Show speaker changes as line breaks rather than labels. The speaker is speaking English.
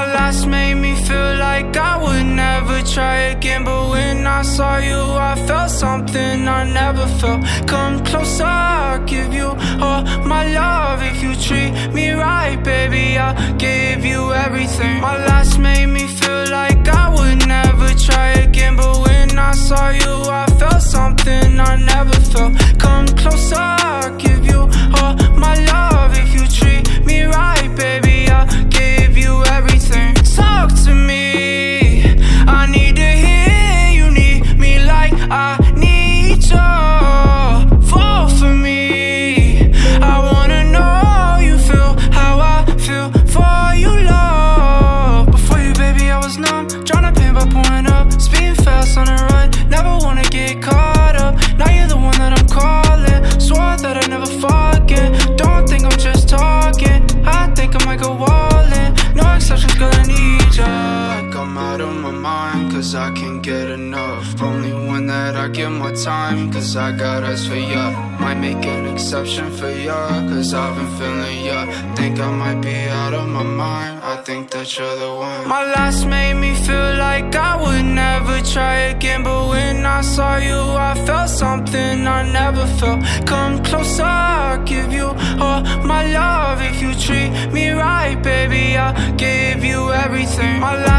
My last made me feel like I would never try again, but when I saw you I felt something I never felt. Come closer, I'll give you all my love. If you treat me right, baby, I'll give you everything. My last made me feel like I would never try again, but when I saw you I felt something I never felt. Come closer, I'll give you all my love. If you treat me right, baby, I'll give you everything. Talk to me, I need to hear you need me like I need you. Fall for me, I wanna know you feel how I feel for you, love. Before you, baby, I was numb, trying to pain by pulling up, speeding fast on the run, never wanna get caught up. Now you're the one that I'm calling, swore that I'd never forget. Don't think I'm just talking, I think I might go all in. No exceptions, girl, I need ya. Like I'm out of my mind, cause I can't get enough. Only one that I give my time, cause I got eyes for ya. Might make an exception for ya, cause I've been feeling ya. Think I might be out of my mind, I think that you're the one. My last made me feel like I would never try again, but when I saw you I felt something I never felt. Come closer, I'll give you all my love. If you treat me right, baby, I'll give you everything. My